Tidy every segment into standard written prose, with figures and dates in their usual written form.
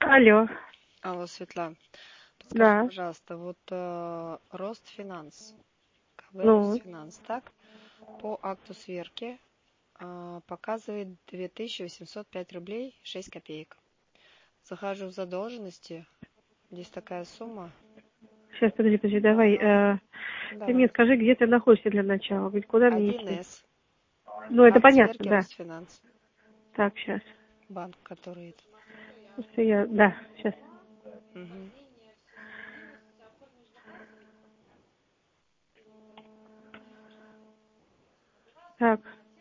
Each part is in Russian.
Алло, Алло, Светлана, подскажи, да, пожалуйста, вот Ростфинанс, КБ ну, Ростфинанс, так, по акту сверки показывает 2805 рублей 6 копеек. Захожу в задолженности, здесь такая сумма. сейчас, подожди, давай, ты мне Давай. скажи, где ты находишься для начала, ведь куда мне идти? 1С. Ну, это Акт понятно, сверки да. Ростфинанс. Так, сейчас, Банк, который это. да, сейчас. Мгм. Так,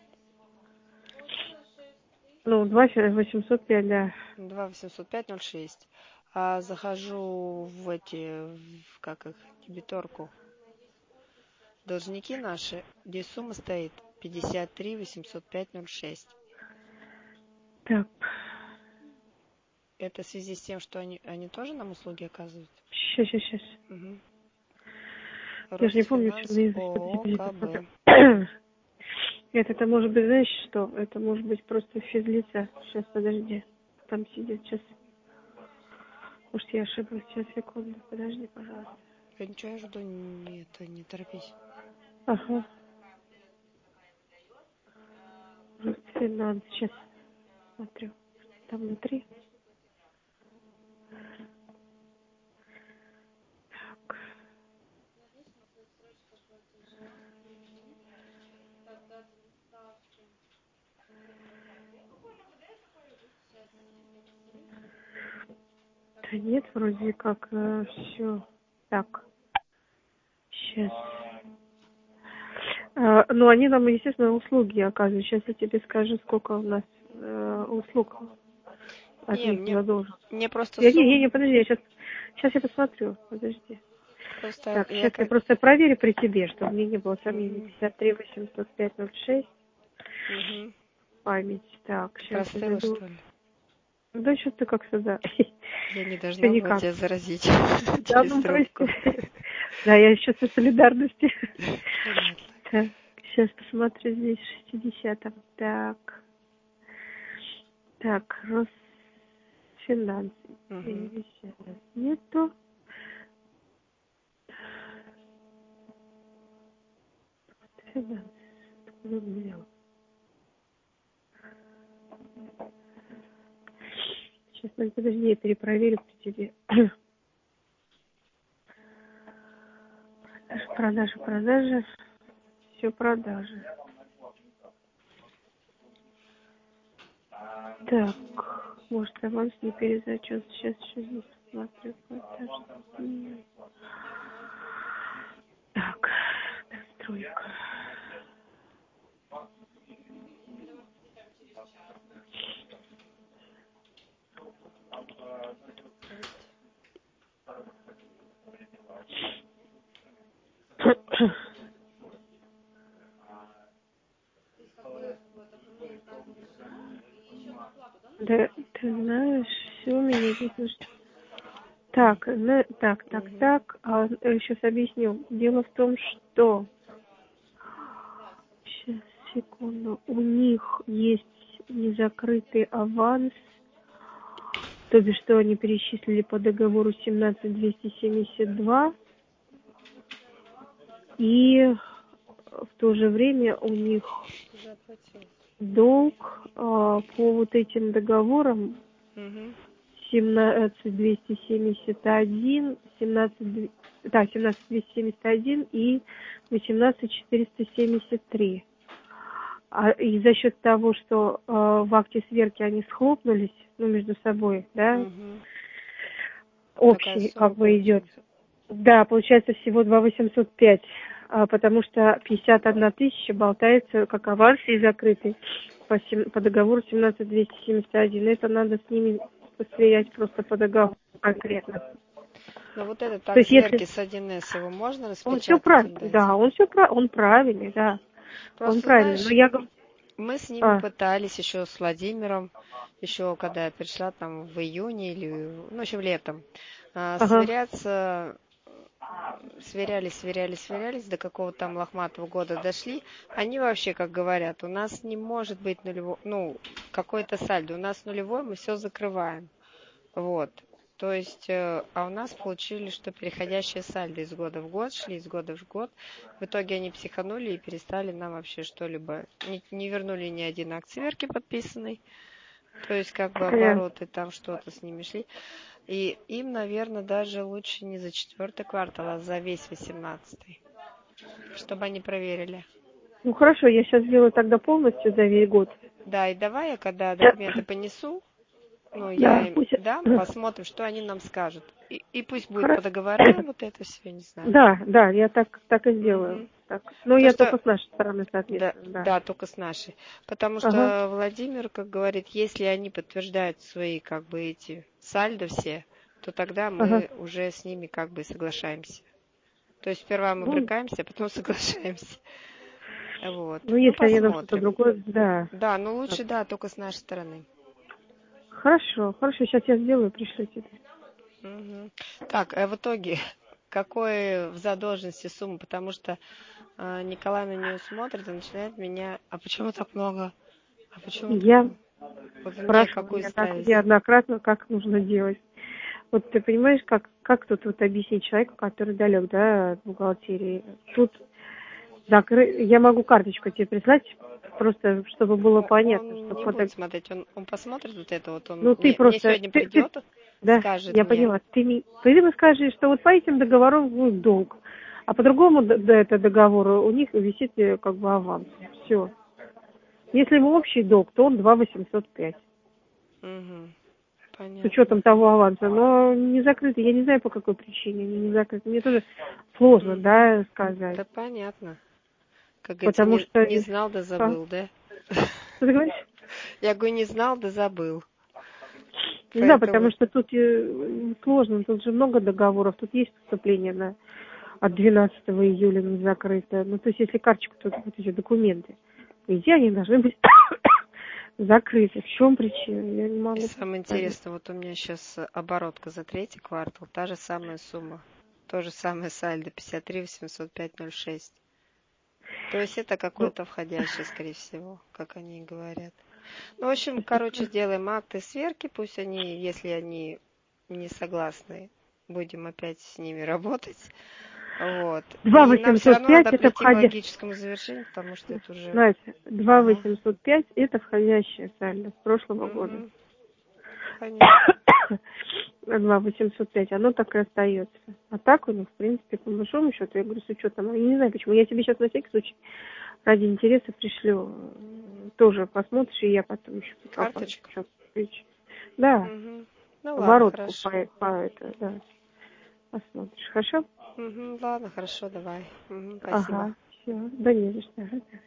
ну, 2805, да. 2805,06. Захожу в как их, дебиторку. Должники наши, здесь сумма стоит 53 805,06. Так, Это в связи с тем, что они тоже нам услуги оказывают? сейчас. Угу. Я же не помню, что Ростфинанс наизусть, ООО подожди, посмотрю. КБ. Это может быть, знаешь что? Это может быть просто физлица. Сейчас, подожди, там сидит, сейчас. Может, я ошиблась, сейчас, секунду, подожди, пожалуйста. Я ничего, я жду, не торопись. Ага, финанс, сейчас смотрю. Там внутри. Так. Да нет, вроде как все. Так, сейчас. Ну, они нам, естественно, услуги оказывают. Сейчас я тебе скажу, сколько у нас услуг от Не, них мне, задолжен. мне просто Не, подожди, сейчас я посмотрю. Подожди. просто Так, я сейчас я как... просто проверю при тебе, чтобы мне не было сомнений. Угу. 53 805 06. Угу. Память. Так, Ты сейчас я простыла, зайду. что ли? Да что ты как всегда. Я не Все должна была никак. тебя заразить Да, через ну трубку. прости. Да, я еще со солидарности. Понятно. Так, сейчас посмотрю здесь в 60-м. Так, Росфинанс. Угу. Нету. Финанс. Откуда он взял? Сейчас, подожди, я перепроверю при тебе. Продажи. Все продажи. Так, может, аванс не перезачет. Сейчас еще здесь посмотрю. Так, настройка. Да, ты знаешь, все у меня здесь нужно. Так, Угу. сейчас объясню. Дело в том, что сейчас, секунду, у них есть незакрытый аванс, то бишь, что они перечислили по договору 17272, и в то же время у них Уже оплатила. долг по вот этим договорам Угу. 17271, 17271 и 18473. И за счет того, что в акте сверки они схлопнулись, ну, между собой, да, Угу. Такая общий сумма как бы идет. получилась. Да, получается всего 2805, потому что 51 тысяча болтается как аванс и закрытый по договору 17271. Это надо с ними посверять просто по договору конкретно. Но вот этот То акт есть если сверки с 1С, его можно он все распечатать правильно, им дать? да, он правильный, да, он Просто, правильный. Но знаешь, я говорю, мы с ними а, пытались еще с Владимиром, еще когда я пришла там в июне или, ну, в общем, летом, ага, сверяться, сверялись, до какого-то там лохматого года дошли. Они вообще, как говорят, у нас не может быть нулевой, ну, какой-то сальдо, у нас нулевой, мы все закрываем. Вот. То есть, а у нас получили, что переходящие сальдо из года в год, шли из года в год. В итоге они психанули и перестали нам вообще что-либо, не вернули ни один акт сверки подписанный. То есть, как бы обороты там что-то с ними шли. И им, наверное, даже лучше не за 4-й квартал, а за весь 18-й. Чтобы они проверили. Ну хорошо, я сейчас сделаю тогда полностью за весь год. Да, и давай я, когда документы понесу, ну, я им дам, посмотрим, что они нам скажут. И пусть будет по договорам вот это все, не знаю. Да, я так и сделаю. Так. Но я только с нашей стороны, соответственно. Да, только с нашей. Потому что Владимир, как говорит, если они подтверждают свои, как бы, эти сальдо все, то тогда мы уже с ними, как бы, соглашаемся. То есть сперва мы брыкаемся, а потом соглашаемся. Вот. Ну, если они нам посмотрим. что-то другое, да. Да, ну лучше, да, только с нашей стороны. Хорошо, сейчас я сделаю, пришлю тебе. Так, в итоге, какой в задолженности сумма? Потому что Николай на нее смотрит и начинает меня... А почему так много? А почему Я вот спрашиваю неоднократно, как нужно делать. Вот ты понимаешь, как тут вот объяснить человеку, который далек, да, от бухгалтерии? Тут я могу карточку тебе прислать, просто чтобы было понятно. Он не будет смотреть, он посмотрит вот это вот, он ну, ты мне просто, сегодня придет, да, скажет я мне. поняла. Ты мне скажи, что вот по этим договорам будет долг, а по другому это договору у них висит как бы аванс. Все. Если ему общий долг, то он 2 805. Понятно. С учетом того аванса, но не закрыты. Я не знаю, по какой причине они не закрыты. Мне тоже сложно, да, сказать. Да понятно. Как Потому говорится, что... не знал, да забыл, да? Что ты говоришь? Я говорю, не знал, да забыл. Да, потому что тут сложно, тут же много договоров, тут есть поступление от 12 июля не закрыто. Ну, то есть, если карточка, то вот эти документы, по идее, они должны быть закрыты. В чем причина? Я не могу. И самое интересное, вот у меня сейчас оборотка за 3-й квартал, та же самая сумма. То же самое сальдо, 53 805 06. То есть это какое-то входящее, скорее всего, как они и говорят. Ну, в общем, сделаем акты сверки, пусть они, если они не согласны, будем опять с ними работать. Вот. 2 И нам все равно 805 надо это прийти к логическому завершению, потому что это уже... Настя, 2 805 это входящее сальдо с прошлого года. Понятно. 2 805, оно так и остается. А так у них, в принципе, по большому счету, я говорю, с учетом, я не знаю почему, я тебе сейчас на всякий случай ради интереса пришлю, тоже посмотришь, и я потом еще Карточку? Да, Ну, оборотку ладно, да, посмотришь, хорошо? Ладно, хорошо, давай. Спасибо. Ага, все, да не за что.